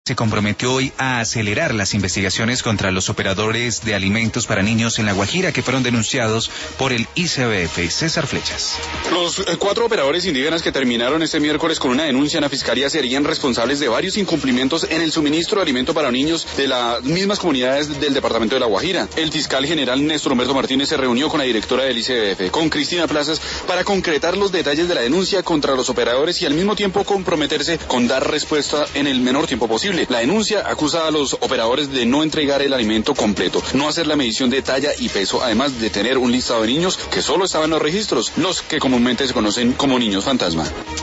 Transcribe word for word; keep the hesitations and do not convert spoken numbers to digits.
Se comprometió hoy a acelerar las investigaciones contra los operadores de alimentos para niños en La Guajira que fueron denunciados por el I C B F. César Flechas. Los eh, cuatro operadores indígenas que terminaron este miércoles con una denuncia en la Fiscalía serían responsables de varios incumplimientos en el suministro de alimento para niños de las mismas comunidades del departamento de La Guajira. El fiscal general Néstor Humberto Martínez se reunió con la directora del I C B F, con Cristina Plazas, para concretar los detalles de la denuncia contra los operadores y al mismo tiempo comprometerse con dar respuesta en el menor tiempo posible. La denuncia acusa a los operadores de no entregar el alimento completo, no hacer la medición de talla y peso, además de tener un listado de niños que solo estaban en los registros, los que comúnmente se conocen como niños fantasma.